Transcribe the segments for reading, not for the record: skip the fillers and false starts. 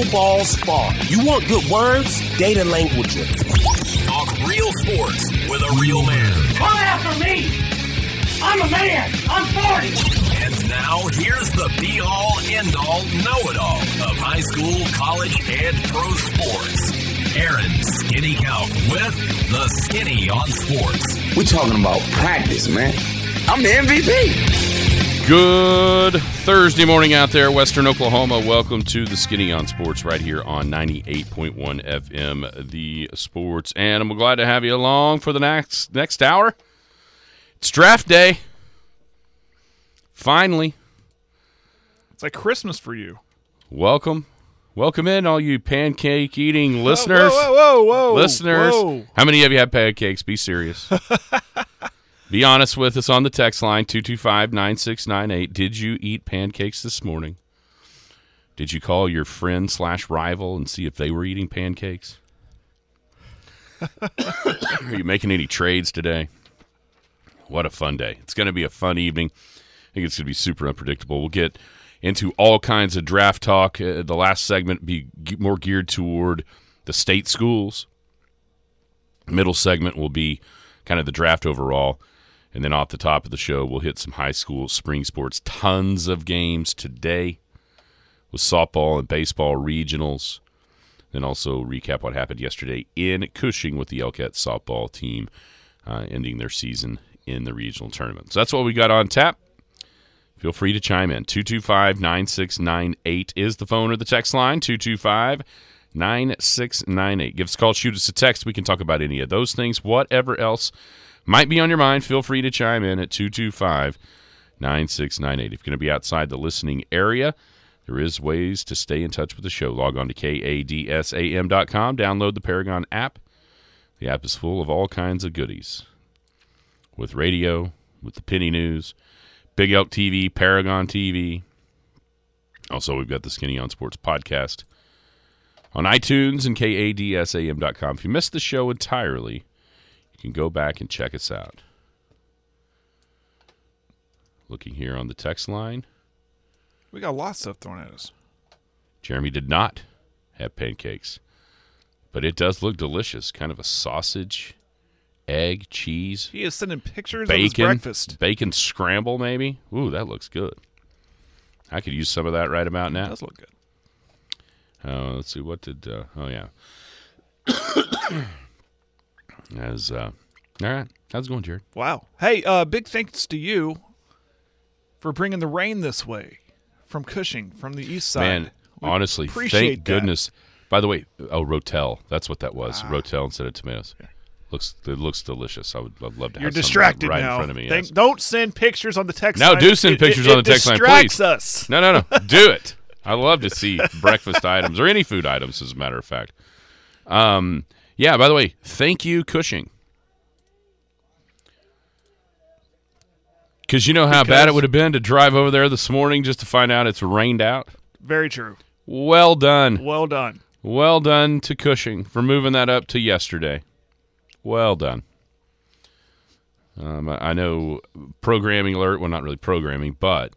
no balls fall. You want good words? Data languages. Talk real sports with a real man. Come after me! I'm a man! I'm 40! And now, here's the be-all, end-all, know-it-all of high school, college, and pro sports. Aaron Skinny Calc with the Skinny on Sports. We're talking about practice, man. I'm the MVP. Good Thursday morning out there, Western Oklahoma. Welcome to the Skinny on Sports right here on 98.1 FM, the Sports Animal. Glad to have you along for the next hour. It's draft day. Finally. It's like Christmas for you. Welcome. Welcome in, all you pancake-eating listeners. Whoa. Listeners. Whoa. How many of you have pancakes? Be serious. Be honest with us on the text line, 225-9698. Did you eat pancakes this morning? Did you call your friend/rival and see if they were eating pancakes? Are you making any trades today? What a fun day. It's going to be a fun evening. I think it's going to be super unpredictable. We'll get into all kinds of draft talk. The last segment be more geared toward the state schools. Middle segment will be kind of the draft overall. And then off the top of the show, we'll hit some high school spring sports. Tons of games today with softball and baseball regionals. Then also recap what happened yesterday in Cushing with the Elkett softball team ending their season in the regional tournament. So that's what we got on tap. Feel free to chime in. 225-9698 is the phone or the text line. 225-9698. Give us a call, shoot us a text. We can talk about any of those things. Whatever else might be on your mind, feel free to chime in at 225-9698. If you're going to be outside the listening area, there is ways to stay in touch with the show. Log on to KADSAM.com. Download the Paragon app. The app is full of all kinds of goodies. With radio, with the Penny News, Big Elk TV, Paragon TV. Also, we've got the Skinny on Sports podcast on iTunes and KADSAM.com. If you missed the show entirely, you can go back and check us out. Looking here on the text line. We got a lot of stuff thrown at us. Jeremy did not have pancakes, but it does look delicious. Kind of a sausage, egg, cheese. He is sending pictures bacon, of his breakfast. Bacon scramble, maybe. Ooh, that looks good. I could use some of that right about now. It does look good. Let's see, what did... oh, yeah. All right. How's it going, Jared? Wow. Hey, big thanks to you for bringing the rain this way from Cushing, from the east side. Man, honestly, thank goodness. By the way, Rotel. That's what that was. Rotel instead of tomatoes. Yeah. It looks delicious. I'd love to have You're some distracted right now. in front of me. Yes. Don't send pictures on the text No, line. do send pictures on the text line, please. It distracts us. No. Do it. I love to see breakfast items or any food items, as a matter of fact. Yeah, by the way, thank you, Cushing. Because you know how bad it would have been to drive over there this morning just to find out it's rained out? Very true. Well done. Well done. Well done to Cushing for moving that up to yesterday. Well done. I know programming alert, well, not really programming, but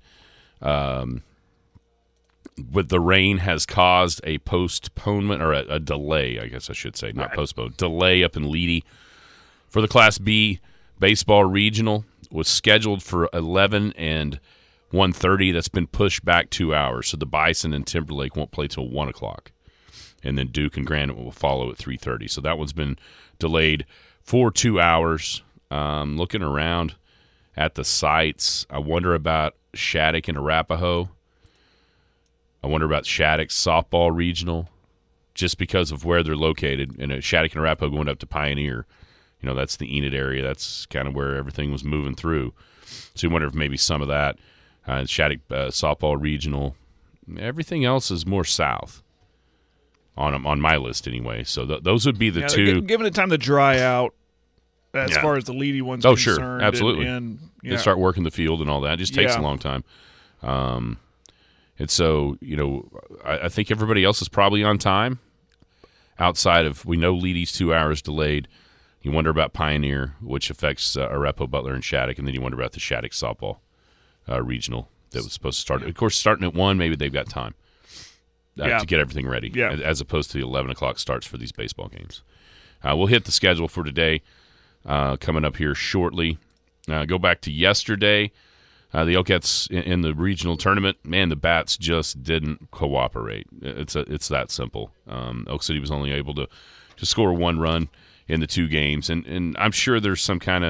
with the rain has caused a postponement or a delay, I guess I should say, not postpone, delay up in Leedy for the Class B baseball regional. Was scheduled for 11 and 1:30. That's been pushed back 2 hours. So the Bison and Timberlake won't play till 1 o'clock. And then Duke and Granite will follow at 3:30. So that one's been delayed for 2 hours. Looking around at the sites, I wonder about Shattuck and Arapahoe. I wonder about Shattuck's softball regional, just because of where they're located. And Shattuck and Arapahoe going up to Pioneer. You know, that's the Enid area. That's kind of where everything was moving through. So you wonder if maybe some of that, Shattuck softball regional, everything else is more south on my list anyway. So those would be the two. Given it time to dry out as far as the Leedy one's concerned. Sure, absolutely. And They start working the field and all that. It just takes a long time. And so, you know, I think everybody else is probably on time outside of, we know Leedy's 2 hours delayed. You wonder about Pioneer, which affects Arapahoe, Butler, and Shattuck, and then you wonder about the Shattuck softball regional that was supposed to start. Of course, starting at 1, maybe they've got time. to get everything ready, as opposed to the 11 o'clock starts for these baseball games. We'll hit the schedule for today coming up here shortly. Go back to yesterday. The Elkettes in the regional tournament, man, the bats just didn't cooperate. It's that simple. Elk City was only able to score 1 run in the 2 games, and I'm sure there's some kind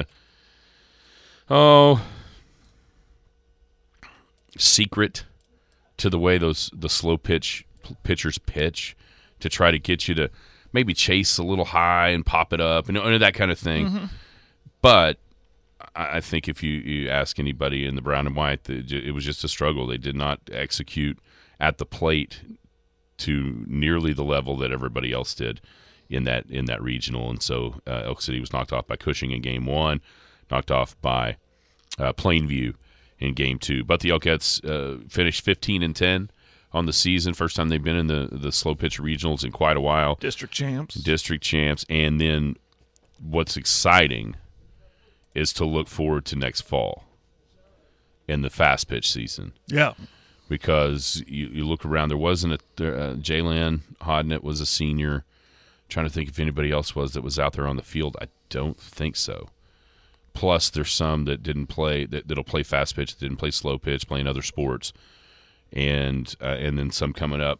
of secret to the way the slow pitchers pitch to try to get you to maybe chase a little high and pop it up and that kind of thing. Mm-hmm. But I think if you ask anybody in the brown and white, it was just a struggle. They did not execute at the plate to nearly the level that everybody else did in that regional. And so Elk City was knocked off by Cushing in Game 1, knocked off by Plainview in Game 2. But the Elkettes finished 15-10 on the season. First time they've been in the slow pitch regionals in quite a while. District champs. And then what's exciting is to look forward to next fall in the fast pitch season. Yeah. Because you look around, there wasn't Jalen Hodnett was a senior. I'm trying to think if anybody else that was out there on the field. I don't think so. Plus, there's some that didn't play that'll play fast pitch, that didn't play slow pitch, playing other sports, and then some coming up.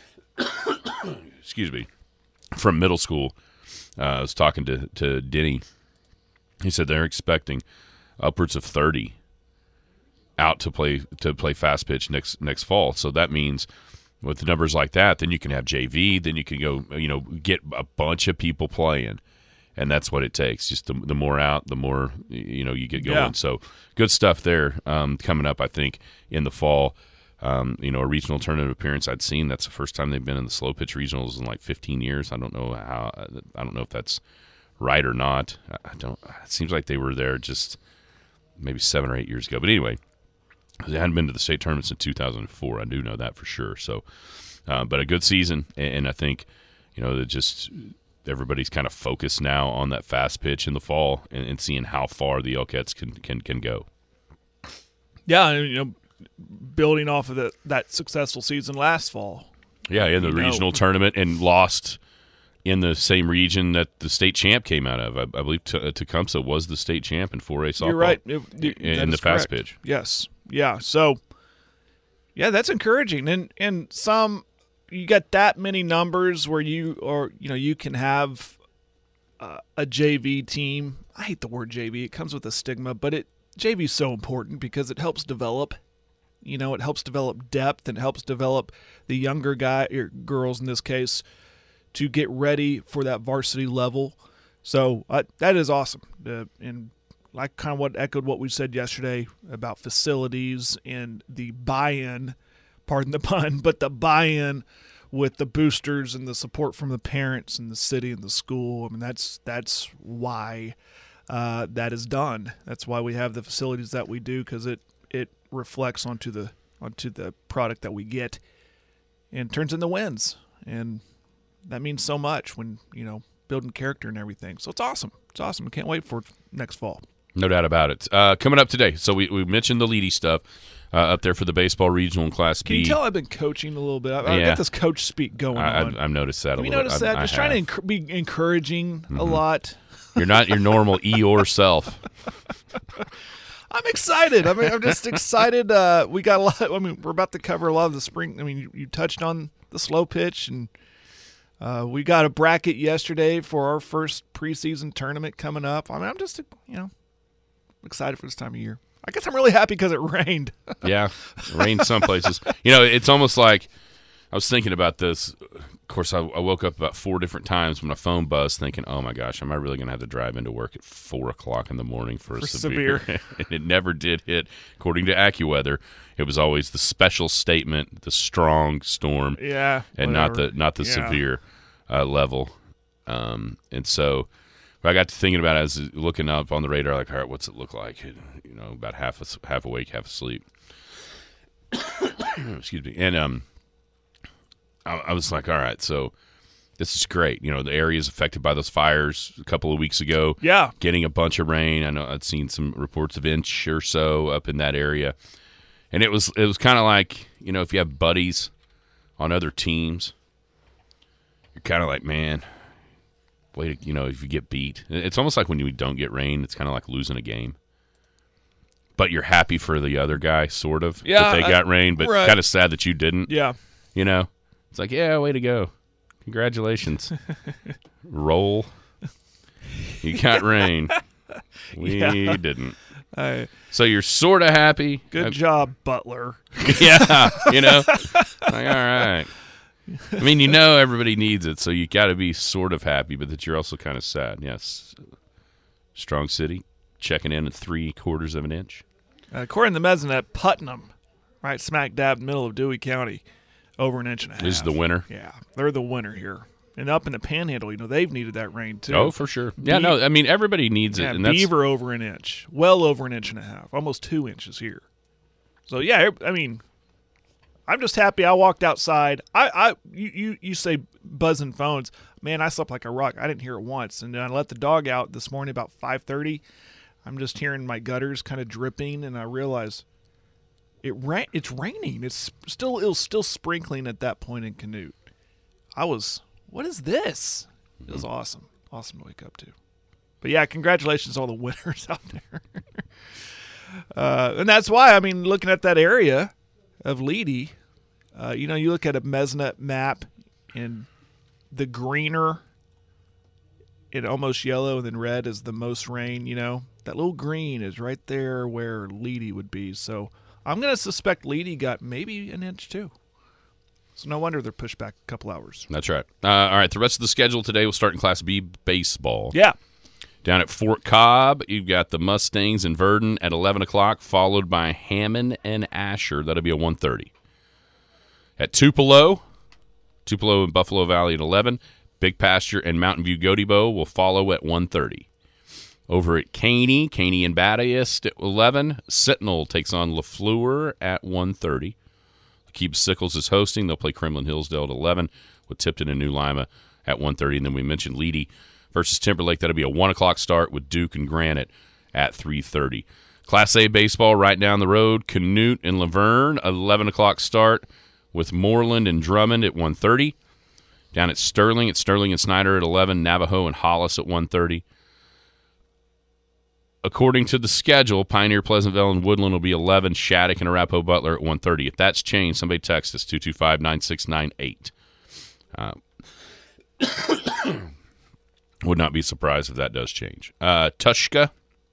Excuse me, from middle school. I was talking to Denny. He said they're expecting upwards of 30 out to play fast pitch next fall. So that means with the numbers like that, then you can have JV, then you can go get a bunch of people playing, and that's what it takes. Just the more out, the more you get going. Yeah. So good stuff there coming up. I think in the fall, a regional tournament appearance I'd seen. That's the first time they've been in the slow pitch regionals in like 15 years. I don't know if that's right or not. It seems like they were there just maybe 7 or 8 years ago. But anyway, they hadn't been to the state tournaments in 2004. I do know that for sure. So, but a good season, and I think that just everybody's kind of focused now on that fast pitch in the fall and seeing how far the Elkettes can go. Yeah, building off of that successful season last fall. Yeah, in the regional tournament, and lost in the same region that the state champ came out of. I believe Tecumseh was the state champ in 4A softball. You're right. In the fast pitch. Yes. Yeah. So, yeah, that's encouraging. And some you got that many numbers where you can have a JV team. I hate the word JV. It comes with a stigma, but JV is so important because it helps develop. It helps develop depth and helps develop the younger guy or girls in this case to get ready for that varsity level. So that is awesome. And like kind of what echoed what we said yesterday about facilities and the buy-in, pardon the pun, but the buy-in with the boosters and the support from the parents and the city and the school. I mean, that's why that is done. That's why we have the facilities that we do, because it reflects onto the product that we get and turns into wins. And that means so much when, building character and everything. So it's awesome. It's awesome. I can't wait for next fall. No doubt about it. Coming up today, so we mentioned the Leedy stuff up there for the baseball regional in Class B. Can you tell I've been coaching a little bit? I've got this coach speak going on. I've noticed that a little bit. Have you noticed that? Just trying to be encouraging a lot. You're not your normal Eeyore self. I'm excited. I'm just excited. We got a lot. We're about to cover a lot of the spring. You touched on the slow pitch, and we got a bracket yesterday for our first preseason tournament coming up. I'm just, excited for this time of year. I guess I'm really happy because it rained. Yeah, it rained some places. It's almost like I was thinking about this. Of course, I woke up about 4 different times when my phone buzzed thinking, oh, my gosh, am I really going to have to drive into work at 4 o'clock in the morning for a severe? And it never did hit. According to AccuWeather, it was always the special statement, the strong storm, and whatever. not the severe level. And so I got to thinking about it. I was looking up on the radar, like, all right, what's it look like? About half awake, half asleep. Excuse me. And I was like, all right, so this is great. The area is affected by those fires a couple of weeks ago. Yeah. Getting a bunch of rain. I know I'd seen some reports of inch or so up in that area. And it was kind of like, if you have buddies on other teams, you're kind of like, man, wait, if you get beat. It's almost like when you don't get rain, it's kind of like losing a game. But you're happy for the other guy, sort of, that they got rain, but kind of sad that you didn't. Yeah. It's like, yeah, way to go. Congratulations. Roll. You got rain. We didn't. So you're sort of happy. Good job, Butler. Yeah, like, all right. I mean, everybody needs it, so you got to be sort of happy, but that you're also kind of sad. Yes. Strong City checking in at 3/4 of an inch. According to the Mesonet, Putnam, right smack dab in the middle of Dewey County, over 1.5 inches. Is the winner. Yeah, they're the winner here. And up in the Panhandle, they've needed that rain too. Oh, for sure. Yeah, no, I mean, everybody needs it. And Beaver over 1 inch, well over 1.5 inches, almost 2 inches here. So, yeah, I mean, I'm just happy I walked outside. You say buzzing phones. Man, I slept like a rock. I didn't hear it once. And then I let the dog out this morning about 5:30. I'm just hearing my gutters kind of dripping, and I realize it's raining. It was still sprinkling at that point in Canute. What is this? It was awesome. Awesome to wake up to. But, yeah, congratulations to all the winners out there. And that's why, I mean, looking at that area of Leedy, you look at a Mesonet map, and the greener and almost yellow and then red is the most rain, That little green is right there where Leedy would be. So I'm going to suspect Leedy got maybe 1 inch too. So no wonder they're pushed back a couple hours. That's right. All right, the rest of the schedule today will start in Class B baseball. Yeah. Down at Fort Cobb, you've got the Mustangs and Verdon at 11 o'clock, followed by Hammond and Asher. That'll be at 1:30. At Tupelo and Buffalo Valley at 11. Big Pasture and Mountain View Gotebo will follow at 1:30. Over at Caney and Baptist at 11. Sentinel takes on Lafleur at 1:30. Keep Sickles is hosting. They'll play Kremlin Hillsdale at 11 with Tipton and New Lima at 1:30. And then we mentioned Leedy versus Timberlake. That'll be a 1 o'clock start with Duke and Granite at 3:30. Class A baseball right down the road. Canute and Laverne, 11 o'clock start with Moreland and Drummond at 1:30. Down at Sterling and Snyder at 11. Navajo and Hollis at 1:30. According to the schedule, Pioneer, Pleasantville, and Woodland will be 11. Shattuck and Arapahoe Butler at 1:30. If that's changed, somebody text us, 225-9698. Would not be surprised if that does change. Tushka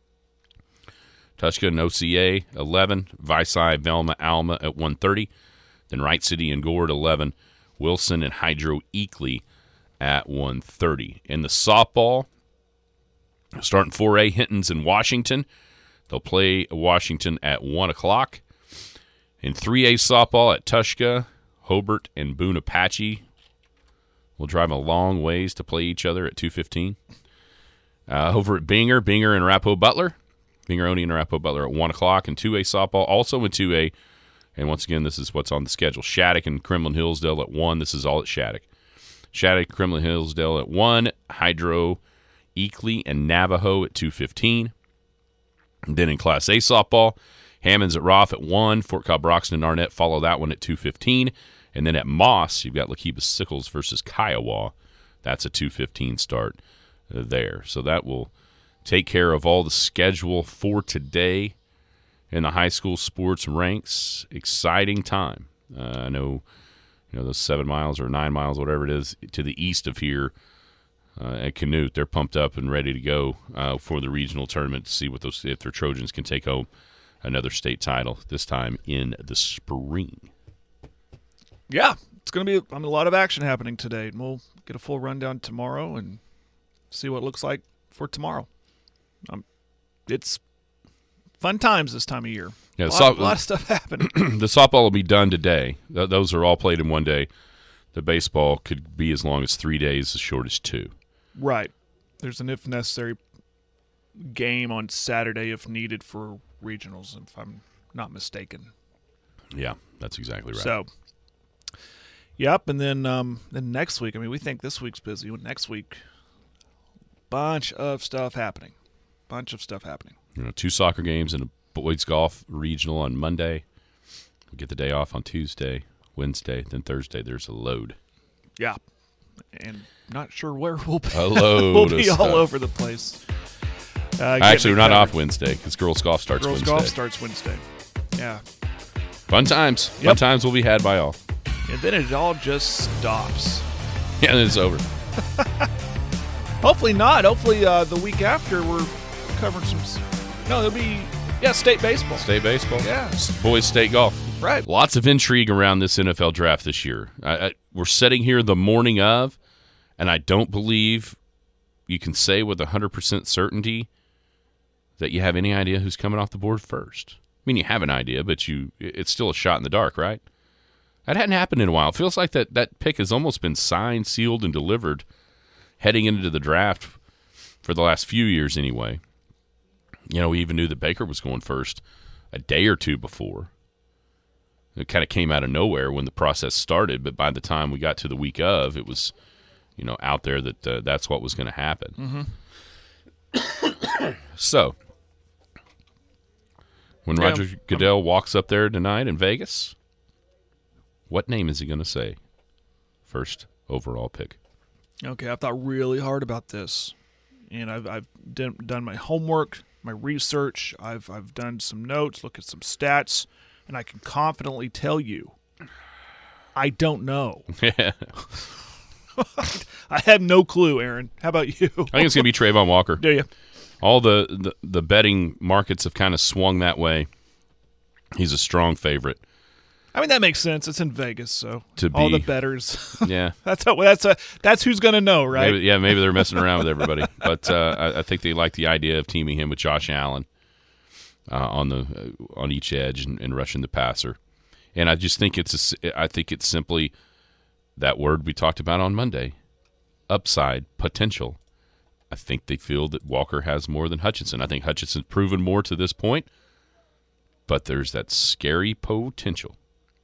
and OCA, 11. Visay, Velma, Alma at 1:30. Then Wright City and Gore at 11. Wilson and Hydro Eakley at 1:30. In the softball, starting 4A, Hinton's in Washington. They'll play Washington at 1 o'clock. In 3A softball at Tushka, Hobart and Boone Apache will drive a long ways to play each other at 2:15. Over at Binger and Arapahoe Butler. Binger-Oney and Arapahoe Butler at 1 o'clock. In 2A softball, also in 2A, and once again, this is what's on the schedule. Shattuck and Kremlin Hillsdale at 1. This is all at Shattuck. Shattuck, Kremlin Hillsdale at 1. Hydro, Eakley, and Navajo at 2:15. And then in Class A softball, Hammond's at Roth at 1. Fort Cobb, Broxton, and Arnett follow that one at 2:15. And then at Moss, you've got Lakeba Sickles versus Kiowa. That's a 2:15 start there. So that will take care of all the schedule for today in the high school sports ranks. Exciting time. I know, those 7 miles or 9 miles, whatever it is, to the east of here at Canute, they're pumped up and ready to go for the regional tournament to see if their Trojans can take home another state title, this time in the spring. Yeah, it's going to be a lot of action happening today. And we'll get a full rundown tomorrow and see what it looks like for tomorrow. It's fun times this time of year. Yeah, a lot of stuff happening. The softball will be done today. Those are all played in one day. The baseball could be as long as 3 days, as short as 2. Right. There's an if necessary game on Saturday if needed for regionals, if I'm not mistaken. Yeah, that's exactly right. So, yep, and then next week, we think this week's busy. Next week, bunch of stuff happening. 2 soccer games and a boys golf regional on Monday. We get the day off on Tuesday. Wednesday, then Thursday there's a load. Yeah, and not sure where we'll be. A load we'll of be stuff. all over the place. Actually, we're not off Wednesday because girls golf starts Girls Wednesday. golf starts Wednesday. Yeah, Fun times. Yep. Fun times will be had by all. and then it all just stops. Yeah, then it's over. Hopefully not. Hopefully the week after we're covering some. No, there'll be state baseball. State baseball. Yeah. Boys state golf. Right. Lots of intrigue around this NFL draft this year. We're sitting here the morning of, and I don't believe you can say with 100% certainty that you have any idea who's coming off the board first. I mean, you have an idea, but it's still a shot in the dark, right? That hadn't happened in a while. It feels like that pick has almost been signed, sealed, and delivered heading into the draft for the last few years anyway. You know, we even knew that Baker was going first a day or two before. It kind of came out of nowhere when the process started, but by the time we got to the week of, it was, out there that that's what was going to happen. Mm-hmm. So, when Roger Goodell walks up there tonight in Vegas, what name is he going to say? First overall pick. Okay, I've thought really hard about this, and I've done my homework, my research. I've done some notes, look at some stats, and I can confidently tell you, I don't know. Yeah. I have no clue, Aaron. How about you? I think it's going to be Trayvon Walker. Do you? All the betting markets have kind of swung that way. He's a strong favorite. I mean, that makes sense. It's in Vegas, so To all be- the bettors. Yeah. That's who's going to know, right? Maybe they're messing around with everybody. But I think they like the idea of teaming him with Josh Allen on each edge and rushing the passer. And I just think it's simply that word we talked about on Monday, upside, potential. I think they feel that Walker has more than Hutchinson. I think Hutchinson's proven more to this point, but there's that scary potential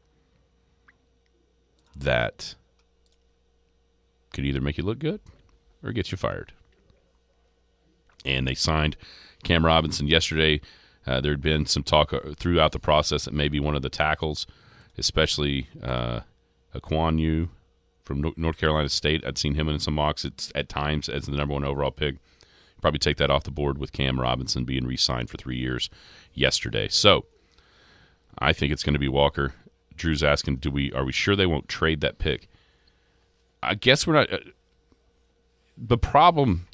that could either make you look good or get you fired. And they signed Cam Robinson yesterday. There had been some talk throughout the process that maybe one of the tackles, especially Aquan Yu from North Carolina State. I'd seen him in some mocks at times as the number one overall pick. Probably take that off the board with Cam Robinson being re-signed for 3 years yesterday. So I think it's going to be Walker. Drew's asking, are we sure they won't trade that pick? I guess we're not. The problem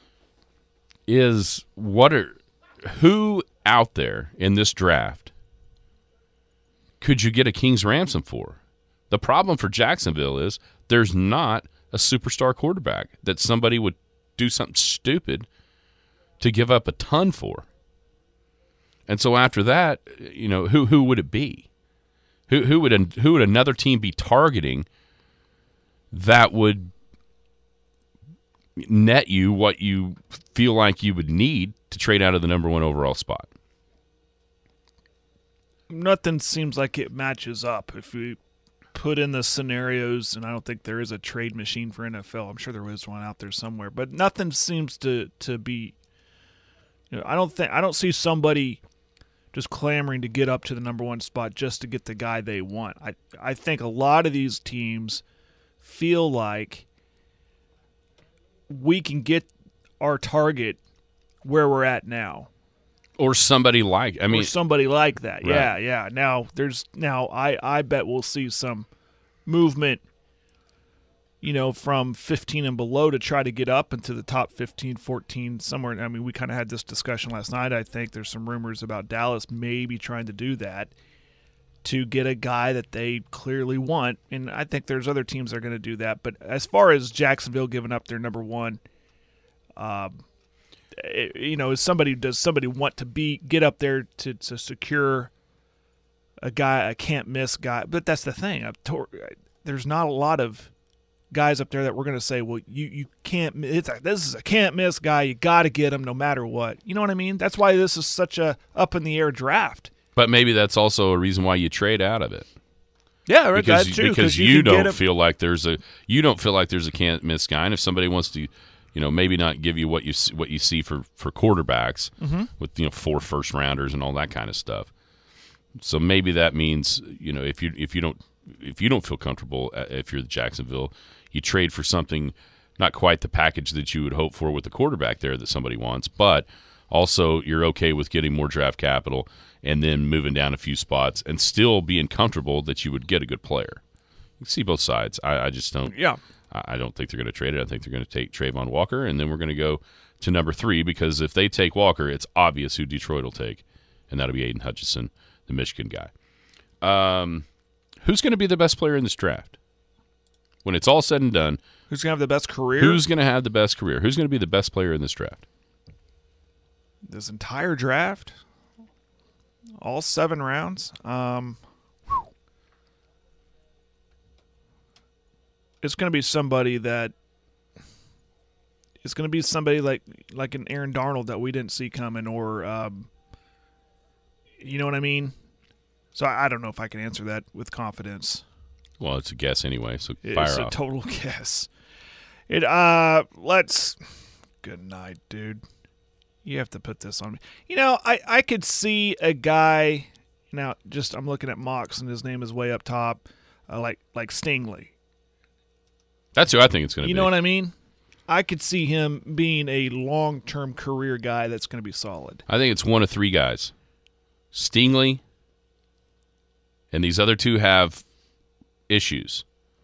is who out there in this draft could you get a king's ransom for? The problem for Jacksonville is there's not a superstar quarterback that somebody would do something stupid to give up a ton for. And so after that, who would it be? Who would another team be targeting that would net you what you feel like you would need to trade out of the number one overall spot? Nothing seems like it matches up. If we put in the scenarios, and I don't think there is a trade machine for NFL. I'm sure there is one out there somewhere, but nothing seems to be. I don't see somebody just clamoring to get up to the number one spot just to get the guy they want. I think a lot of these teams feel like we can get our target where we're at now. Or somebody like that. Right. Yeah. Now I bet we'll see some movement, from 15 and below to try to get up into the top 15, 14, somewhere. I mean, we kind of had this discussion last night. I think there's some rumors about Dallas maybe trying to do that to get a guy that they clearly want. And I think there's other teams that are going to do that. But as far as Jacksonville giving up their number one, does somebody want to get up there to secure a guy, a can't miss guy? But that's the thing. There's not a lot of guys up there that we're going to say, well, you can't. This is a can't miss guy. You got to get him no matter what. You know what I mean? That's why this is such a up in the air draft. But maybe that's also a reason why you trade out of it. Yeah, right. That's true. Because you don't feel like there's a can't miss guy, and if somebody wants to, maybe not give you what you see for quarterbacks with 4 first rounders and all that kind of stuff. So maybe that means if you don't if you don't feel comfortable, if you're the Jacksonville, you trade for something, not quite the package that you would hope for with the quarterback there that somebody wants, but also you're okay with getting more draft capital and then moving down a few spots and still being comfortable that you would get a good player. You can see both sides. I just don't. Yeah. I don't think they're going to trade it. I think they're going to take Trayvon Walker, and then we're going to go to number 3 because if they take Walker, it's obvious who Detroit will take, and that'll be Aiden Hutchinson, the Michigan guy. Who's going to be the best player in this draft? When it's all said and done, Who's going to have the best career? who's going to have the best career? Who's going to be the best player in this draft? This entire draft? All 7 rounds? It's going to be somebody that – it's going to be somebody like an Aaron Darnold that we didn't see coming or you know what I mean? So I don't know if I can answer that with confidence. Well, it's a guess anyway, so fire It's off. a total guess. Good night, dude. You have to put this on me. You know, I could see a guy now. Just I'm looking at mocks, and his name is way up top, like Stingley. That's who I think it's going to be. You know what I mean? I could see him being a long-term career guy that's going to be solid. I think it's one of 3 guys. Stingley, and these other 2 have issues.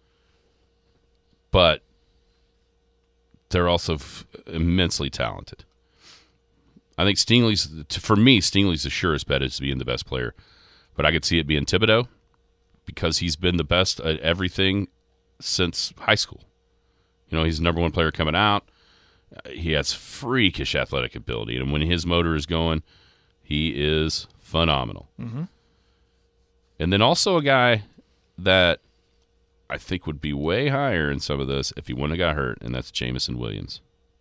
But they're also immensely talented. I think Stingley's the surest bet as being the best player. But I could see it being Thibodeau because he's been the best at everything since high school. You know, he's the number 1 player coming out. He has freakish athletic ability, and when his motor is going, he is phenomenal. Mm-hmm. And then also a guy that I think would be way higher in some of this if he wouldn't have got hurt, and that's Jamison Williams.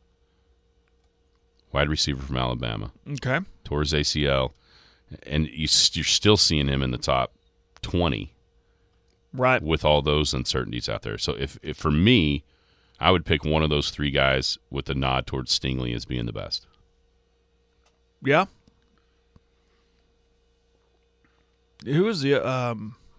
Wide receiver from Alabama. Okay. Tore his ACL, and you're still seeing him in the top 20. Right. With all those uncertainties out there. So if for me, I would pick one of those 3 guys with a nod towards Stingley as being the best. Yeah. Who is the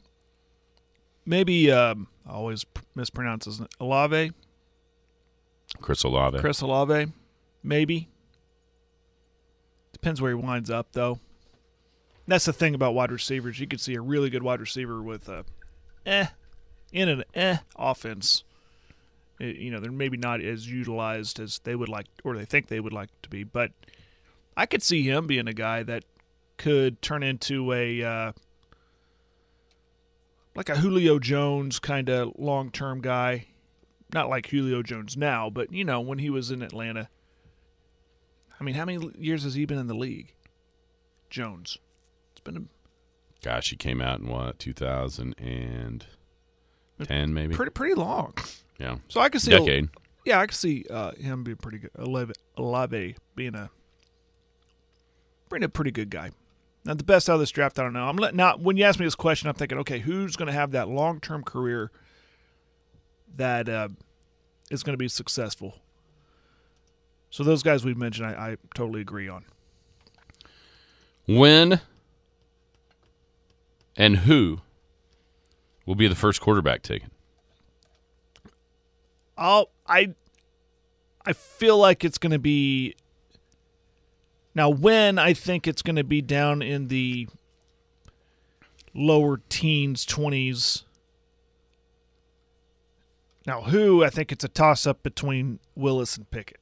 maybe I always mispronounce his name. Olave? Chris Olave. Chris Olave, maybe. Depends where he winds up, though. That's the thing about wide receivers. You could see a really good wide receiver with in an offense. You know, they're maybe not as utilized as they would like or they think they would like to be. But I could see him being a guy that could turn into a like a Julio Jones kind of long-term guy. Not like Julio Jones now, but, you know, when he was in Atlanta. I mean, how many years has he been in the league? Jones. It's been Gosh, he came out in what, 2010 maybe? pretty long. Yeah. So I could see decade. I could see him being pretty good. Olave being a pretty good guy. Now, the best out of this draft, I don't know. Now, when you ask me this question, I'm thinking, okay, who's going to have that long-term career that is going to be successful? So those guys we've mentioned, I totally agree on. When and who will be the first quarterback taken? I feel like it's going to be. Now, when I think it's going to be down in the lower teens, 20s. Now, who, I think it's a toss-up between Willis and Pickett.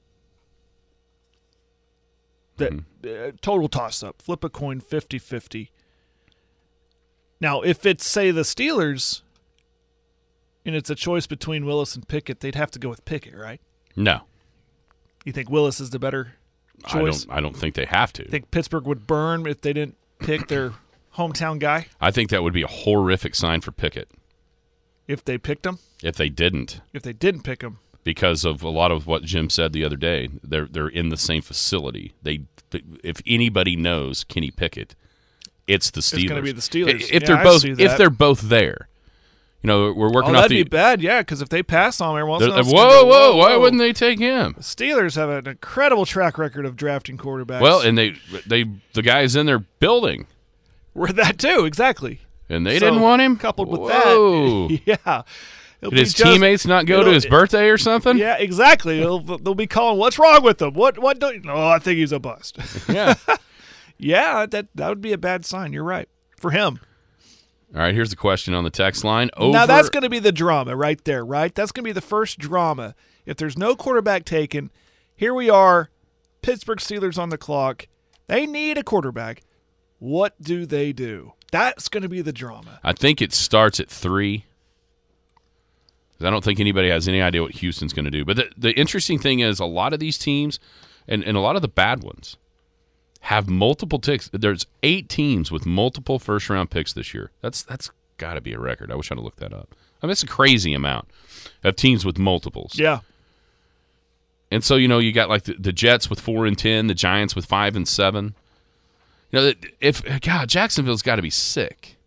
Total toss-up. Flip a coin, 50-50. Now, if it's, say, the Steelers, and it's a choice between Willis and Pickett, they'd have to go with Pickett, right? No. You think Willis is the better choice? I don't think they have to. Think Pittsburgh would burn if they didn't pick their hometown guy? I think that would be a horrific sign for Pickett. If they picked him? If they didn't. If they didn't pick him. Because of a lot of what Jim said the other day. They're in the same facility. If anybody knows Kenny Pickett, it's the Steelers. It's going to be the Steelers. If they're both there. You know, we're working off that'd be bad, yeah, because if they pass on him, every once in a while, whoa, why wouldn't they take him? The Steelers have an incredible track record of drafting quarterbacks. Well, and the guys in their building. We're that too, exactly. And they didn't want him? Coupled with Whoa. that, yeah. Did his teammates not go to his birthday or something? Yeah, exactly. They'll be calling, what's wrong with him? What don't you know? I think he's a bust. Yeah. Yeah, that would be a bad sign. You're right. For him. All right, here's the question on the text line. Now, that's going to be the drama right there, right? That's going to be the first drama. If there's no quarterback taken, here we are, Pittsburgh Steelers on the clock. They need a quarterback. What do they do? That's going to be the drama. I think it starts at 3. I don't think anybody has any idea what Houston's going to do. But the interesting thing is a lot of these teams, and a lot of the bad ones, have multiple picks. There's 8 teams with multiple first-round picks this year. That's got to be a record. I wish I'd have looked that up. I mean, it's a crazy amount of teams with multiples. Yeah. And so, you got like the Jets with 4 and 10, the Giants with 5 and 7. Jacksonville's got to be sick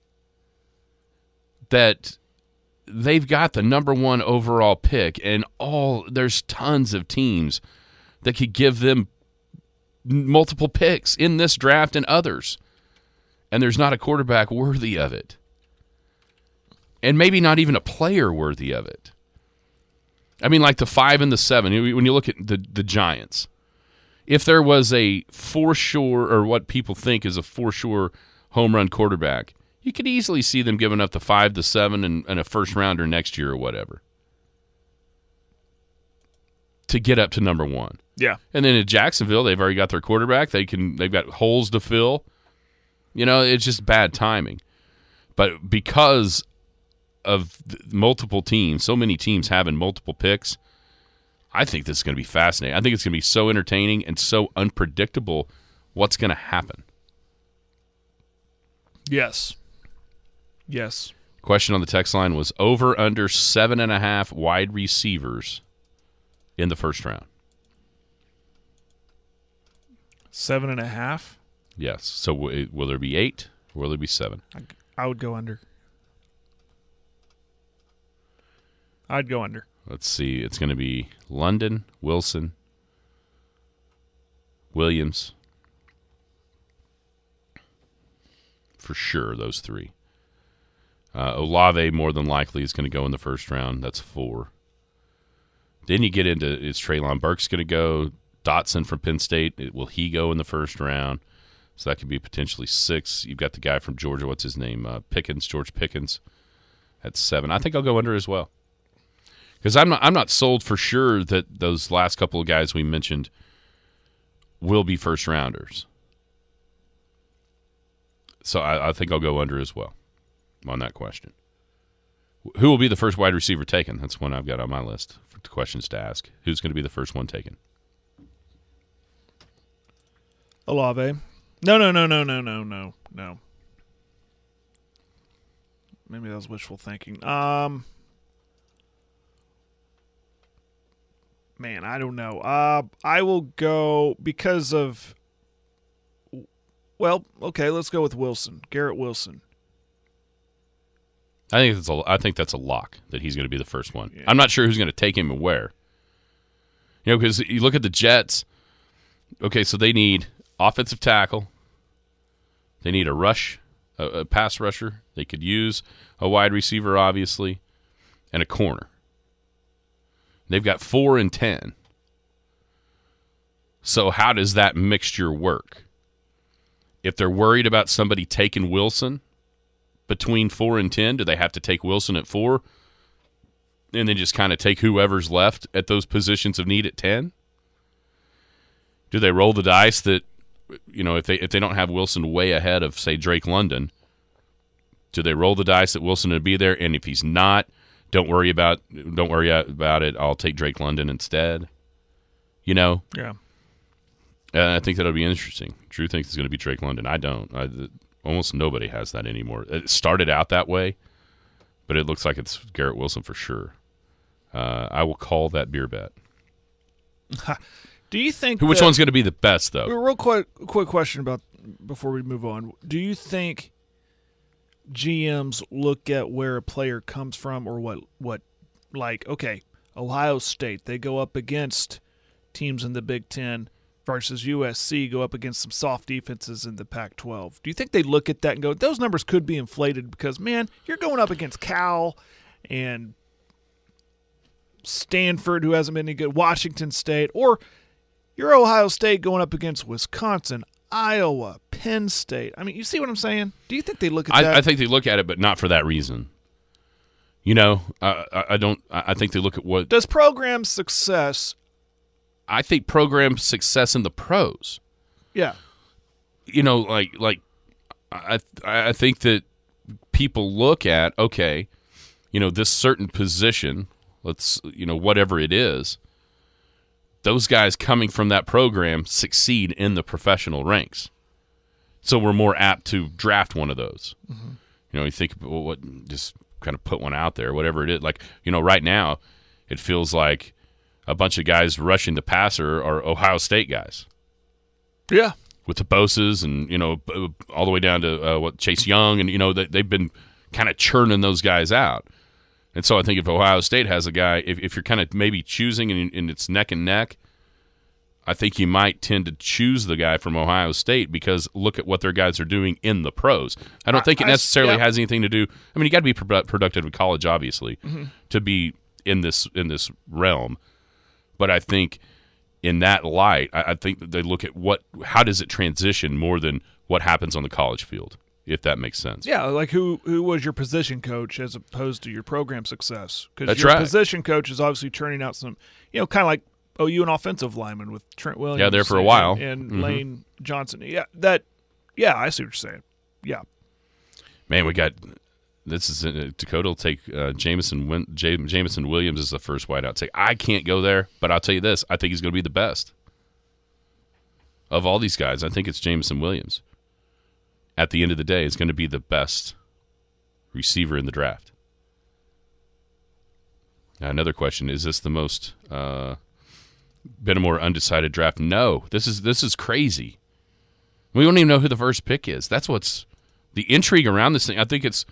that they've got the number 1 overall pick, and there's tons of teams that could give them multiple picks in this draft and others, and there's not a quarterback worthy of it, and maybe not even a player worthy of it. I mean, like the 5 and the 7, when you look at the Giants, if there was a for sure, or what people think is a for sure home run quarterback, you could easily see them giving up the 5, the 7, and a first rounder next year or whatever to get up to number 1. Yeah. And then at Jacksonville, they've already got their quarterback. They've got holes to fill. It's just bad timing. But because of multiple teams, so many teams having multiple picks, I think this is going to be fascinating. I think it's going to be so entertaining and so unpredictable what's going to happen. Yes. Question on the text line was over under 7.5 wide receivers in the first round. 7.5? Yes. So will there be 8 or will there be 7? I would go under. I'd go under. Let's see. It's going to be London, Wilson, Williams. For sure, those 3. Olave more than likely is going to go in the first round. That's 4. Then you get into, is Treylon Burks going to go? Dotson from Penn State, will he go in the first round? So that could be potentially 6. You've got the guy from Georgia, what's his name? George Pickens at 7. I think I'll go under as well. Because I'm not sold for sure that those last couple of guys we mentioned will be first rounders. So I think I'll go under as well on that question. Who will be the first wide receiver taken? That's one I've got on my list for questions to ask. Who's going to be the first one taken? Olave. No. Maybe that was wishful thinking. Man, I don't know. I will go because of. Well, okay, let's go with Wilson, Garrett Wilson. I think that's a lock that he's going to be the first one. Yeah. I'm not sure who's going to take him and where. Because you look at the Jets. Okay, so they need offensive tackle. They need a rush, a pass rusher. They could use a wide receiver, obviously, and a corner. They've got 4 and 10. So how does that mixture work? If they're worried about somebody taking Wilson between 4 and 10, do they have to take Wilson at 4 and then just kind of take whoever's left at those positions of need at 10? Do they roll the dice that, if they don't have Wilson way ahead of, say, Drake London, do they roll the dice that Wilson would be there? And if he's not, don't worry about it. I'll take Drake London instead. Yeah. I think that'll be interesting. Drew thinks it's going to be Drake London. I don't. Almost nobody has that anymore. It started out that way, but it looks like it's Garrett Wilson for sure. I will call that beer bet. Do you think which one's going to be the best, though? Real quick question about before we move on. Do you think GMs look at where a player comes from, or what? Like, okay, Ohio State, they go up against teams in the Big Ten. versus USC go up against some soft defenses in the Pac-12. Do you think they look at that and go, those numbers could be inflated because, man, you're going up against Cal and Stanford, who hasn't been any good, Washington State, or you're Ohio State going up against Wisconsin, Iowa, Penn State. I mean, you see what I'm saying? Do you think they look at that? I think they look at it, but not for that reason. You know, I don't. I think they look at what does program success. I think program success in the pros. Yeah. You know, like I think that people look at, okay, you know, this certain position, let's, you know, whatever it is, those guys coming from that program succeed in the professional ranks. So we're more apt to draft one of those. Mm-hmm. You know, you think, well, what, just kind of put one out there, whatever it is. Like, you know, right now it feels like a bunch of guys rushing the passer are Ohio State guys. Yeah. With the Boses and, you know, all the way down to Chase Young. And, you know, they've been kind of churning those guys out. And so I think if Ohio State has a guy, if you're kind of maybe choosing and it's neck and neck, I think you might tend to choose the guy from Ohio State because look at what their guys are doing in the pros. I don't think it necessarily has anything to do. I mean, you got to be productive in college, obviously, to be in this realm. But I think in that light, I think that they look at how does it transition more than what happens on the college field, if that makes sense. Yeah, like who was your position coach as opposed to your program success? Because That's your right. Position coach is obviously turning out some, you know, kind of like OU an offensive lineman with Trent Williams. Yeah, there for a while. And Lane Johnson. Yeah, I see what you're saying. Yeah. Man, we got this is Dakota will take Jameson Williams as the first wideout take. I can't go there, but I'll tell you this: I think he's going to be the best of all these guys. I think it's Jameson Williams. At the end of the day, is going to be the best receiver in the draft. Now, another question: is this the most been a more undecided draft? No, this is crazy. We don't even know who the first pick is. That's what's the intrigue around this thing. I think it's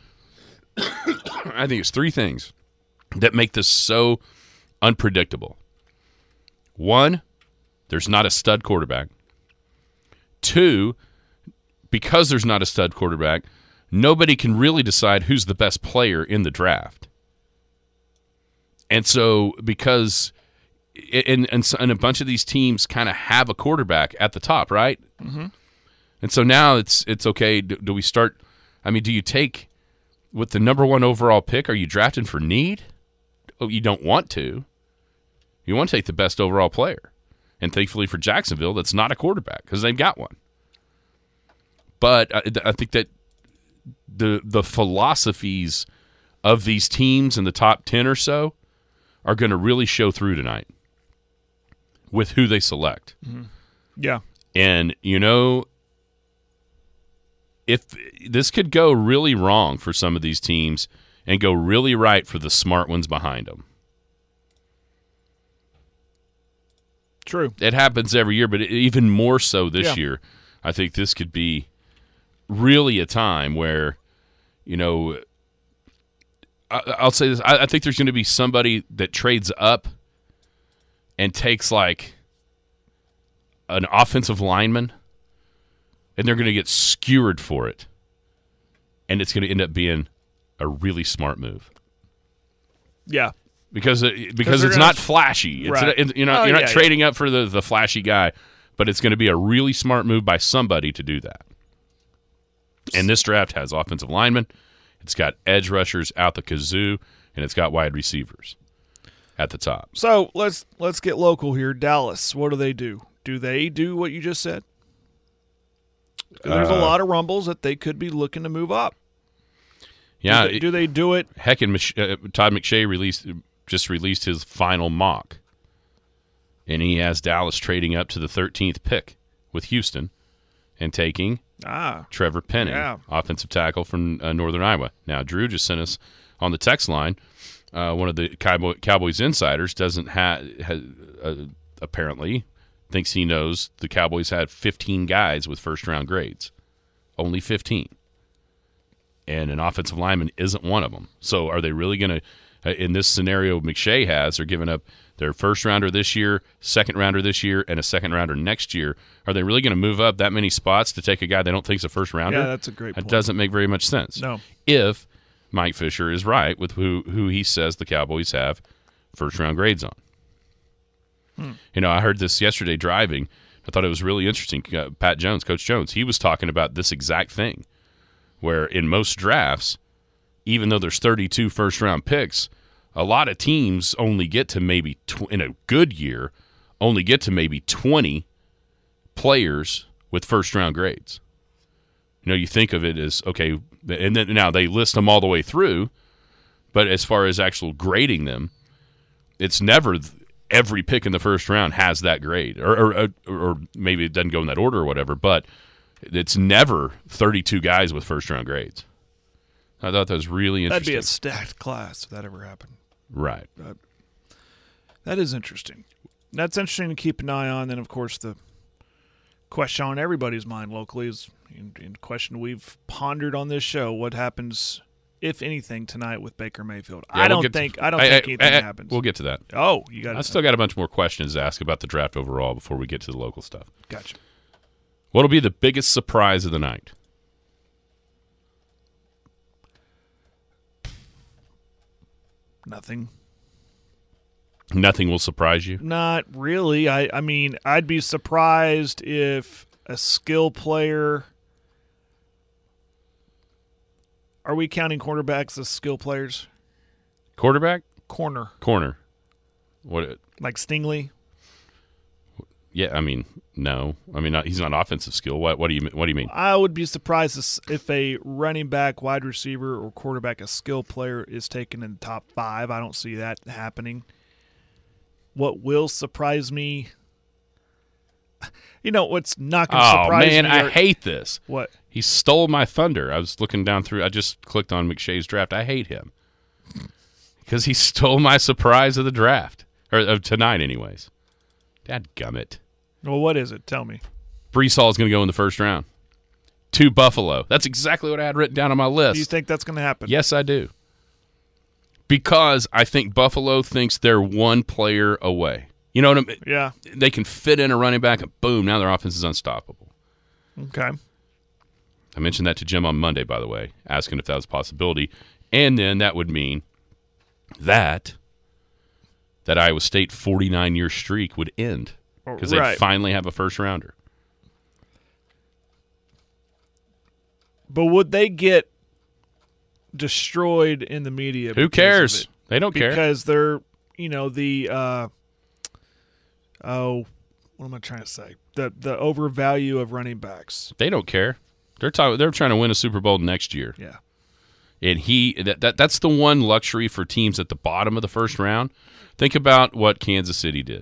three things that make this so unpredictable. One, there's not a stud quarterback. Two, because there's not a stud quarterback, nobody can really decide who's the best player in the draft. And so because and a bunch of these teams kind of have a quarterback at the top, right? Mm-hmm. And so now it's okay. Do we start? I mean, do you take with the number 1 overall pick? Are you drafting for need? Oh, you don't want to. You want to take the best overall player, and thankfully for Jacksonville, that's not a quarterback because they've got one. But I think that the philosophies of these teams in the top 10 or so are going to really show through tonight with who they select. Mm-hmm. Yeah. And, you know, if this could go really wrong for some of these teams and go really right for the smart ones behind them. True. It happens every year, but even more so this year. I think this could be really a time where, you know, I'll say this. I think there's going to be somebody that trades up and takes like an offensive lineman, and they're going to get skewered for it. And it's going to end up being a really smart move. Yeah. Because it's not flashy. Right. You're not trading up for the flashy guy, but it's going to be a really smart move by somebody to do that. And this draft has offensive linemen. It's got edge rushers out the kazoo, and it's got wide receivers at the top. So let's get local here. Dallas, what do they do? Do they do what you just said? There's a lot of rumbles that they could be looking to move up. Yeah. Do they do it? Heck, and Todd McShay just released his final mock, and he has Dallas trading up to the 13th pick with Houston and taking Trevor Penning, offensive tackle from Northern Iowa. Now, Drew just sent us on the text line. One of the Cowboys insiders apparently thinks he knows the Cowboys had 15 guys with first-round grades. Only 15. And an offensive lineman isn't one of them. So are they really going to, in this scenario McShay has, they're giving up Their first rounder this year, second rounder this year, and a second rounder next year. Are they really going to move up that many spots to take a guy they don't think is a first rounder? Yeah, that's a great point. That doesn't make very much sense. No. If Mike Fisher is right with who he says the Cowboys have first round grades on. You know, I heard this yesterday driving. I thought it was really interesting. Pat Jones, Coach Jones, he was talking about this exact thing, where in most drafts, even though there's 32 first-round picks, a lot of teams only get to maybe, in a good year, only get to maybe 20 players with first-round grades. You know, you think of it as, okay, and then now they list them all the way through, but as far as actual grading them, it's never every pick in the first round has that grade, or maybe it doesn't go in that order or whatever, but it's never 32 guys with first-round grades. I thought that was really interesting. That'd be a stacked class if that ever happened. Right. That is interesting. That's interesting to keep an eye on. Then, of course, the question on everybody's mind locally is a question we've pondered on this show: what happens, if anything, tonight with Baker Mayfield? Yeah, I don't think anything happens. We'll get to that. Oh, you got. I still got a bunch more questions to ask about the draft overall before we get to the local stuff. Gotcha. What'll be the biggest surprise of the night? Nothing. Nothing will surprise you? Not really. I mean, I'd be surprised if a skill player. Are we counting quarterbacks as skill players? Quarterback? Corner. What? Like Stingley? Yeah, I mean, no. I mean, he's not offensive skill. What do you mean? I would be surprised if a running back, wide receiver, or quarterback, a skill player, is taken in the top 5. I don't see that happening. What will surprise me? You know what's not going to surprise me? Oh, man, I hate this. What? He stole my thunder. I was looking down through. I just clicked on McShay's draft. I hate him because he stole my surprise of the draft, or of tonight, anyways. Dadgummit. Well, what is it? Tell me. Breece Hall is going to go in the first round to Buffalo. That's exactly what I had written down on my list. Do you think that's going to happen? Yes, I do. Because I think Buffalo thinks they're one player away. You know what I mean? Yeah. They can fit in a running back, and boom, now their offense is unstoppable. Okay. I mentioned that to Jim on Monday, by the way, asking if that was a possibility. And then that would mean that Iowa State 49-year streak would end because they finally have a first-rounder. But would they get destroyed in the media? Who cares? They don't care. Because they're, the what am I trying to say? The overvalue of running backs. They don't care. They're trying to win a Super Bowl next year. Yeah. And that's the one luxury for teams at the bottom of the first round. Think about what Kansas City did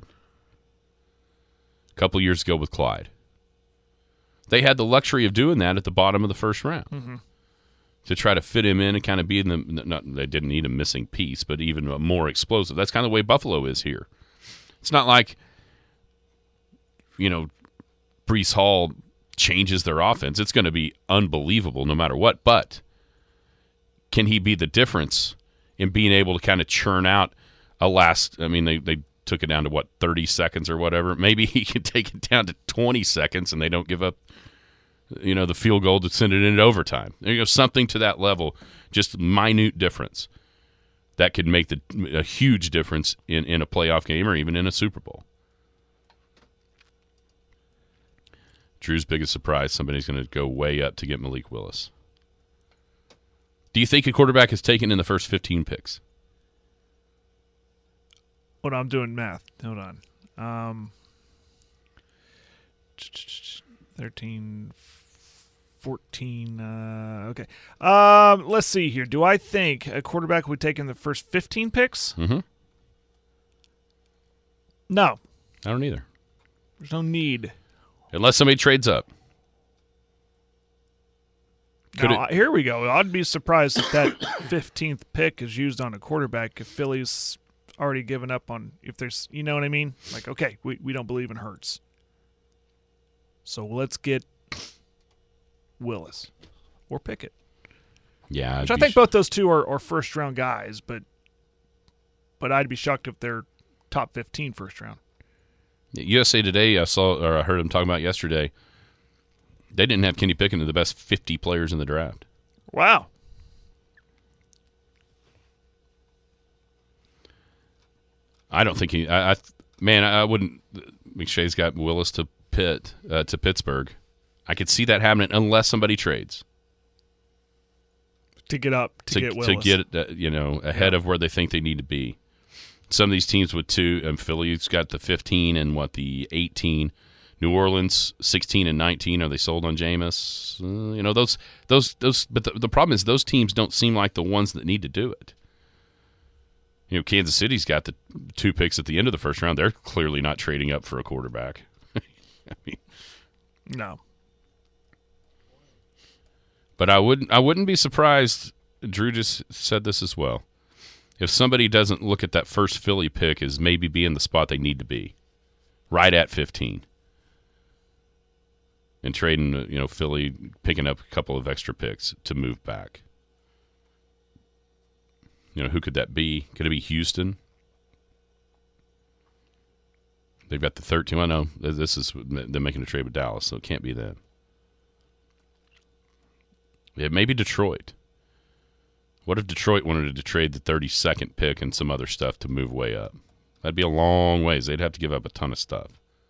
a couple years ago with Clyde. They had the luxury of doing that at the bottom of the first round to try to fit him in and kind of be in the. They didn't need a missing piece, but even more explosive. That's kind of the way Buffalo is here. It's not like, Breece Hall changes their offense. It's going to be unbelievable no matter what. But can he be the difference in being able to kind of churn out they took it down to 30 seconds or whatever. Maybe he can take it down to 20 seconds and they don't give up, the field goal to send it into overtime. Something to that level, just minute difference that could make a huge difference in a playoff game or even in a Super Bowl. Drew's biggest surprise, somebody's going to go way up to get Malik Willis. Do you think a quarterback is taken in the first 15 picks? Hold on, I'm doing math. Hold on. 13, 14. Okay. Let's see here. Do I think a quarterback would take in the first 15 picks? Mm-hmm. No. I don't either. There's no need. Unless somebody trades up. Here we go. I'd be surprised if that 15th pick is used on a quarterback if Philly's already given up on if there's, you know what I mean? Like, okay, we don't believe in Hurts. So let's get Willis or Pickett. Yeah. Which I think both those two are first-round guys, but I'd be shocked if they're top 15 first round. USA Today, I heard them talking about yesterday. They didn't have Kenny Pickett in the best 50 players in the draft. Wow. I don't think I wouldn't. McShay's got Willis to Pittsburgh. I could see that happening unless somebody trades to get Willis. to get ahead of where they think they need to be. Some of these teams with 2, and Philly's got the 15 and the 18. New Orleans 16 and 19. Are they sold on Jameis? Those. But the problem is those teams don't seem like the ones that need to do it. Kansas City's got the 2 picks at the end of the first round. They're clearly not trading up for a quarterback. No. But I wouldn't be surprised. Drew just said this as well. If somebody doesn't look at that first Philly pick as maybe being the spot they need to be, right at 15, and trading, Philly picking up a couple of extra picks to move back. Who could that be? Could it be Houston? They've got the 13. Well, no, this is they're making a trade with Dallas, so it can't be them. Yeah, maybe Detroit. What if Detroit wanted to trade the 32nd pick and some other stuff to move way up? That'd be a long ways. They'd have to give up a ton of stuff.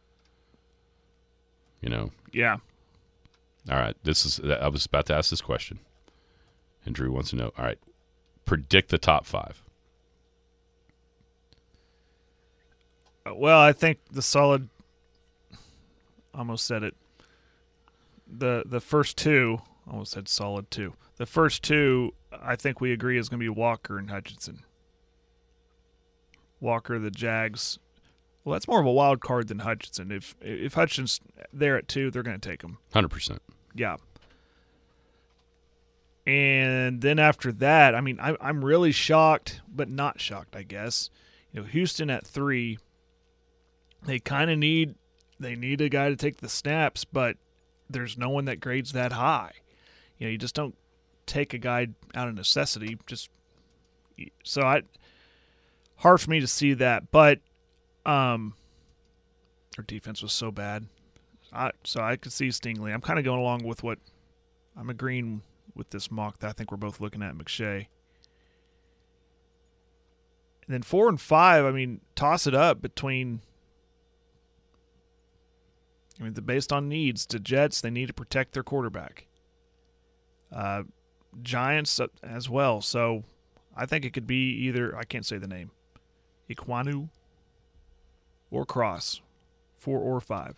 Yeah. All right. I was about to ask this question, and Drew wants to know. All right. Predict the top 5. Well, I think the solid. Almost said it. The first 2. Almost said solid 2. The first 2, I think we agree, is going to be Walker and Hutchinson. Walker, the Jags. Well, that's more of a wild card than Hutchinson. If Hutchinson's there at 2, they're going to take him. 100%. Yeah. And then after that, I'm really shocked, but not shocked, I guess. Houston at 3. They kind of need a guy to take the snaps, but there's no one that grades that high. You just don't take a guy out of necessity. Hard for me to see that, but our defense was so bad. So I could see Stingley. I'm kind of going along with what I'm agreeing with this mock that I think we're both looking at McShay. And then 4 and 5, toss it up between. Based on needs, the Jets, they need to protect their quarterback. Giants as well. So I think it could be either, I can't say the name, Ekwonu or Cross, 4 or 5.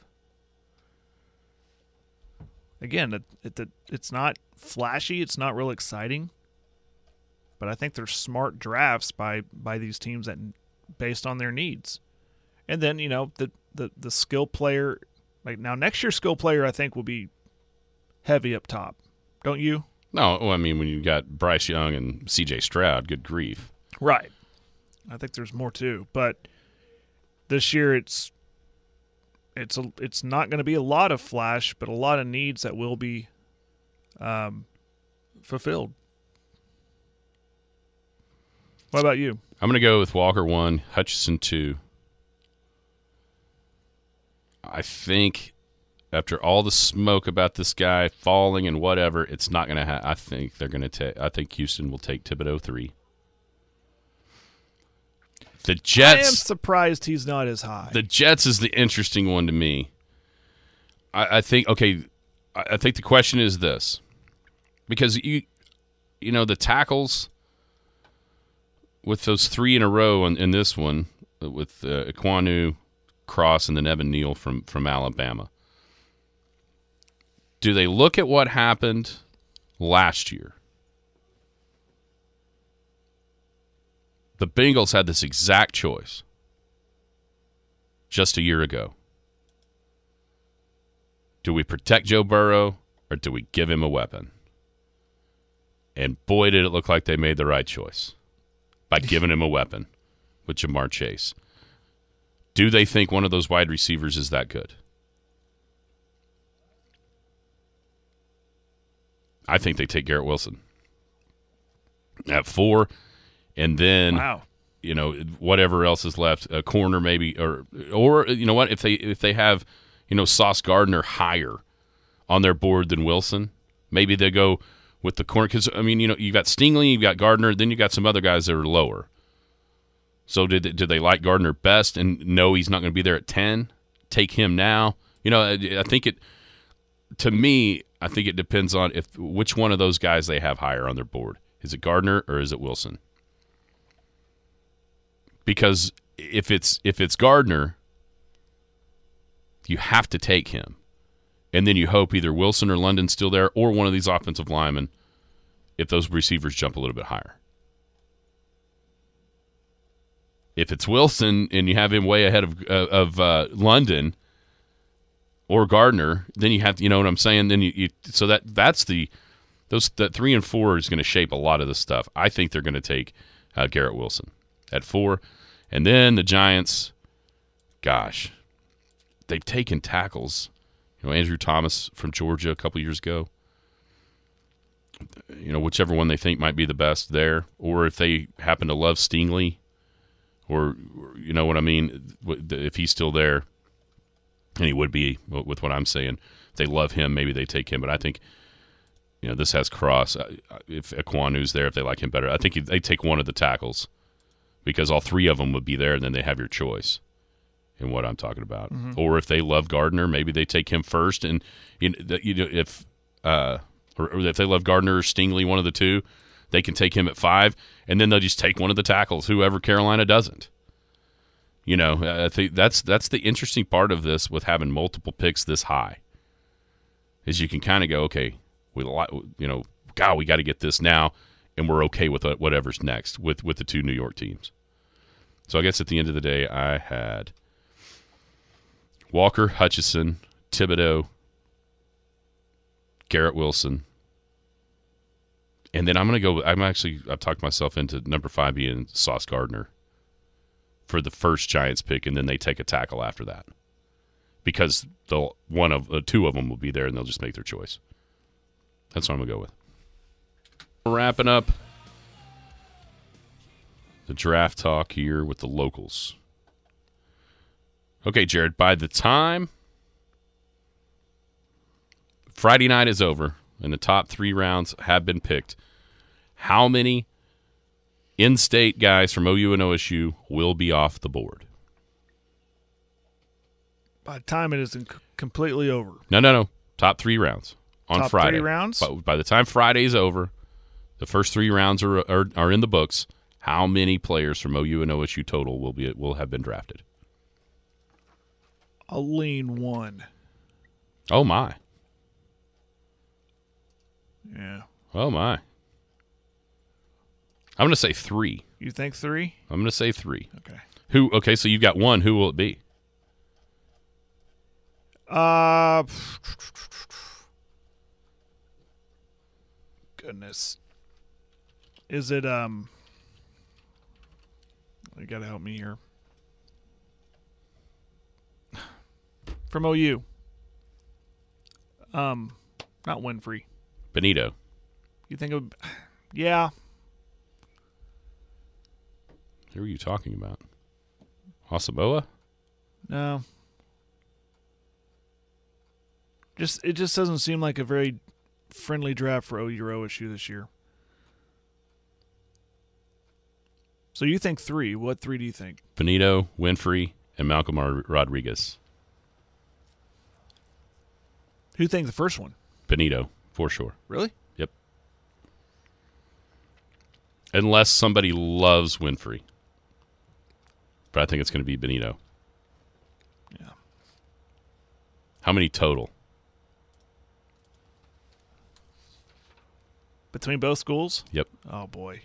Again, it's not flashy. It's not real exciting. But I think they're smart drafts by these teams that based on their needs. And then, the skill player. Like now, next year's skill player, I think, will be heavy up top. Don't you? No, when you got Bryce Young and C.J. Stroud, good grief. Right. I think there's more too, but this year it's not going to be a lot of flash, but a lot of needs that will be fulfilled. What about you? I'm going to go with Walker 1, Hutchinson 2. I think after all the smoke about this guy falling and whatever, it's not going to happen. I think they're going to take. I think Houston will take Thibodeau 3. The Jets. I am surprised he's not as high. The Jets is the interesting one to me. I think. Okay, I think the question is this, because the tackles with those 3 in a row in this one with Ekwonu, Cross, and then Evan Neal from Alabama. Do they look at what happened last year? The Bengals had this exact choice just a year ago. Do we protect Joe Burrow or do we give him a weapon? And boy, did it look like they made the right choice by giving him a weapon with Jamar Chase. Do they think one of those wide receivers is that good? I think they take Garrett Wilson at 4, and then wow. whatever else is left, a corner maybe, or you know what, if they have, Sauce Gardner higher on their board than Wilson, maybe they go with the corner, because you've got Stingley, you've got Gardner, then you got some other guys that are lower. So did they like Gardner best and know he's not going to be there at 10? Take him now. I think it depends on which one of those guys they have higher on their board. Is it Gardner or is it Wilson? Because if it's Gardner, you have to take him. And then you hope either Wilson or London's still there, or one of these offensive linemen, if those receivers jump a little bit higher. If it's Wilson and you have him way ahead of London or Gardner, then you have to, you know what I'm saying? Then that 3 and 4 is going to shape a lot of this stuff. I think they're going to take Garrett Wilson at 4. And then the Giants, gosh, they've taken tackles. Andrew Thomas from Georgia a couple years ago. Whichever one they think might be the best there. Or if they happen to love Stingley, or you know what I mean, if he's still there, and he would be with what I'm saying. If they love him, maybe they take him. But I think, this has Cross. If Ekwonu's there, if they like him better, I think they take one of the tackles, because all 3 of them would be there, and then they have your choice in what I'm talking about. Mm-hmm. Or if they love Gardner, maybe they take him first. And if they love Gardner or Stingley, one of the two, they can take him at 5, and then they'll just take one of the tackles, whoever Carolina doesn't. I think that's the interesting part of this with having multiple picks this high, is you can kind of go, okay, we got to get this now, and we're okay with whatever's next with the 2 New York teams. So I guess at the end of the day, I had Walker, Hutchinson, Thibodeau, Garrett Wilson, and then I'm going to go. I've talked myself into number 5 being Sauce Gardner for the first Giants pick, and then they take a tackle after that, because 2 of them will be there, and they'll just make their choice. That's what I'm going to go with. We're wrapping up the draft talk here with the locals. Okay, Jared, by the time Friday night is over and the top 3 rounds have been picked, how many in-state guys from OU and OSU will be off the board? By the time it is completely over. No. Top 3 rounds on top Friday. 3 rounds? By the time Friday's over, the first 3 rounds are in the books. How many players from OU and OSU total will have been drafted? I'll lean 1. Oh, my. Yeah. Oh, my. I'm going to say 3. You think 3? I'm going to say 3. Okay. Okay, so you've got 1. Who will it be? Goodness. Is it, you got to help me here. From OU. Not Winfrey. Benito. You think of, yeah. Who are you talking about? Asamoah? No. It just doesn't seem like a very friendly draft for OU or OSU this year. So you think 3. What 3 do you think? Benito, Winfrey, and Malcolm Rodriguez. Who do you think the first one? Benito, for sure. Really? Yep. Unless somebody loves Winfrey. But I think it's going to be Benito. Yeah. How many total? Between both schools? Yep. Oh, boy.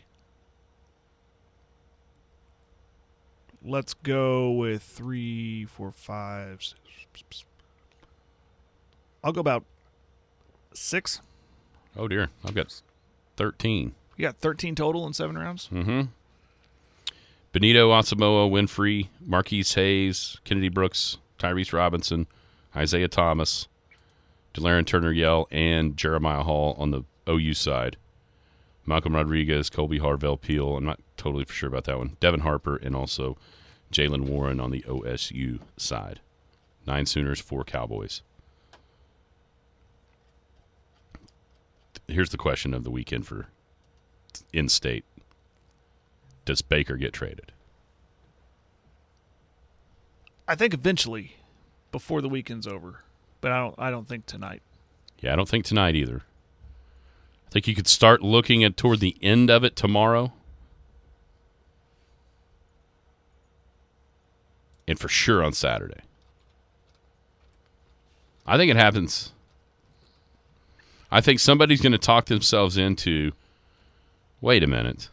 Let's go with 3, 4, 5, 6. I'll go about 6. Oh, dear. I've got 13. You got 13 total in 7 rounds? Mm-hmm. Benito, Asamoah, Winfrey, Marquise Hayes, Kennedy Brooks, Tyrese Robinson, Isaiah Thomas, De'Aaron Turner-Yell, and Jeremiah Hall on the OU side. Malcolm Rodriguez, Colby Harvell-Peel. I'm not totally for sure about that one. Devin Harper, and also Jalen Warren on the OSU side. 9 Sooners, 4 Cowboys. Here's the question of the weekend for in-state. Does Baker get traded? I think eventually, before the weekend's over, but I don't think tonight. Yeah, I don't think tonight either. I think you could start looking at toward the end of it tomorrow. And for sure on Saturday. I think it happens. I think somebody's going to talk themselves into, wait a minute.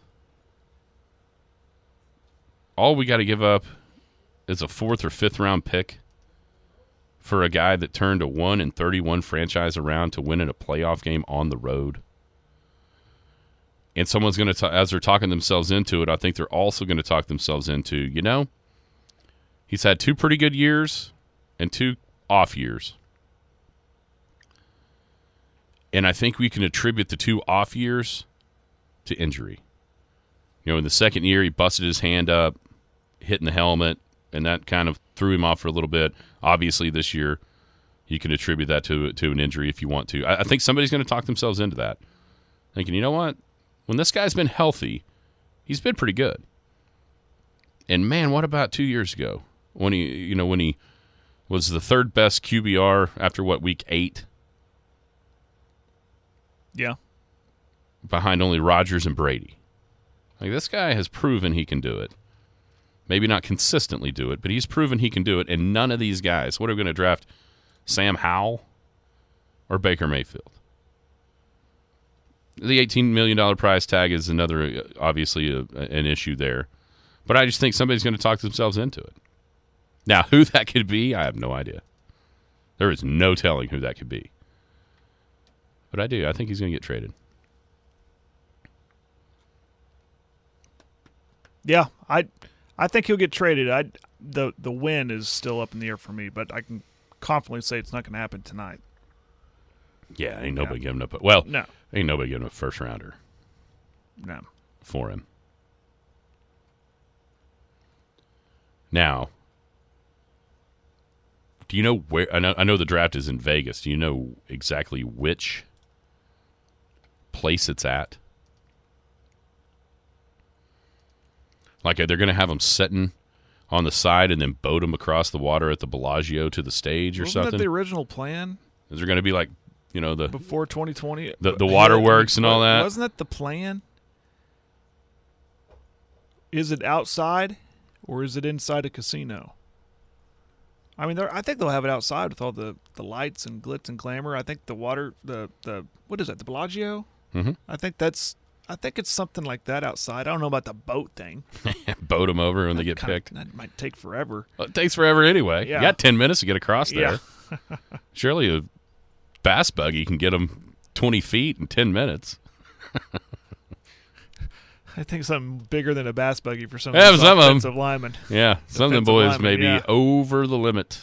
All we got to give up is a 4th or 5th round pick for a guy that turned a 1-31 franchise around to win in a playoff game on the road. And someone's going to, as they're talking themselves into it, I think they're also going to talk themselves into, he's had 2 pretty good years and 2 off years. And I think we can attribute the 2 off years to injury. In the second year, he busted his hand up, hitting the helmet, and that kind of threw him off for a little bit. Obviously, this year, you can attribute that to an injury if you want to. I think somebody's going to talk themselves into that, thinking, you know what? When this guy's been healthy, he's been pretty good. And man, what about 2 years ago when he was the 3rd best QBR after week 8? Yeah. Behind only Rodgers and Brady. Like, this guy has proven he can do it. Maybe not consistently do it, but he's proven he can do it. And none of these guys, what are we going to draft? Sam Howell or Baker Mayfield? The $18 million price tag is another, obviously, an issue there. But I just think somebody's going to talk themselves into it. Now, who that could be, I have no idea. There is no telling who that could be. But I do. I think he's going to get traded. Yeah, I think he'll get traded. The win is still up in the air for me, but I can confidently say it's not going to happen tonight. Yeah, ain't nobody giving up. Well, no, ain't nobody giving up a first rounder. No, for him. Now, do you know where? I know the draft is in Vegas. Do you know exactly which place it's at? Like, they're going to have them sitting on the side and then boat them across the water at the Bellagio to the stage or something? Wasn't that the original plan? Is there going to be like, the before 2020, the waterworks and all that? Wasn't that the plan? Is it outside or is it inside a casino? I mean, I think they'll have it outside with all the lights and glitz and glamour. I think the water, the what is that? The Bellagio? Mm-hmm. I think it's something like that outside. I don't know about the boat thing. Boat them over when they get picked. That might take forever. Well, it takes forever anyway. Yeah. You got 10 minutes to get across there. Yeah. Surely a bass buggy can get them 20 feet in 10 minutes. I think something bigger than a bass buggy for some of them. Offensive linemen. Yeah, some of them boys linemen, may be over the limit.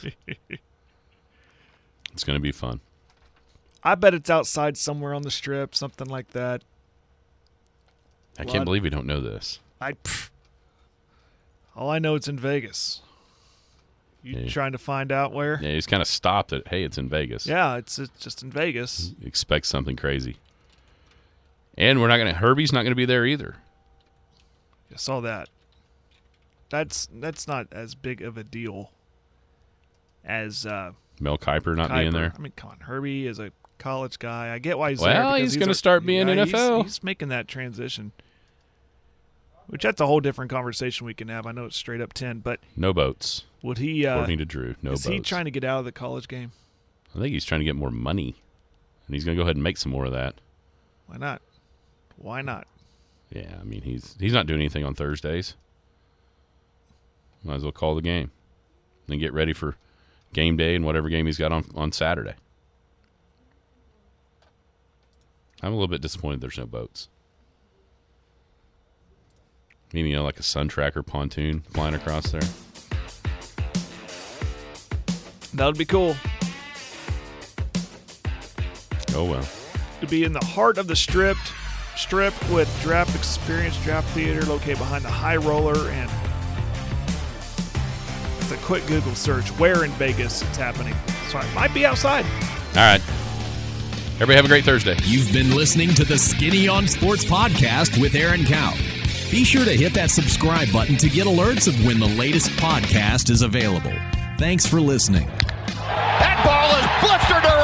It's going to be fun. I bet it's outside somewhere on the strip, something like that. I can't believe you don't know this. All I know, it's in Vegas. You trying to find out where? Yeah, he's kind of stopped at, hey, it's in Vegas. Yeah, it's just in Vegas. Expect something crazy. And Herbie's not going to be there either. I saw that. That's not as big of a deal as Mel Kiper not being there. I mean, come on, Herbie is a college guy. I get why he's there. Well, he's going to start being NFL. He's making that transition, which that's a whole different conversation we can have. I know it's straight up 10, but no boats. Would he? According to Drew, no boats. Is he trying to get out of the college game? I think he's trying to get more money, and he's going to go ahead and make some more of that. Why not? Why not? Yeah, I mean, he's not doing anything on Thursdays. Might as well call the game. Then get ready for game day and whatever game he's got on Saturday. I'm a little bit disappointed there's no boats. Maybe, like a sun tracker pontoon flying across there. That would be cool. Oh, well. To be in the heart of the Strip Strip with Draft Experience Draft Theater located behind the High Roller, and it's a quick Google search. Where in Vegas it's happening? So I might be outside. All right. Everybody have a great Thursday. You've been listening to the Skinny on Sports podcast with Aaron Cow. Be sure to hit that subscribe button to get alerts of when the latest podcast is available. Thanks for listening. That ball is blistered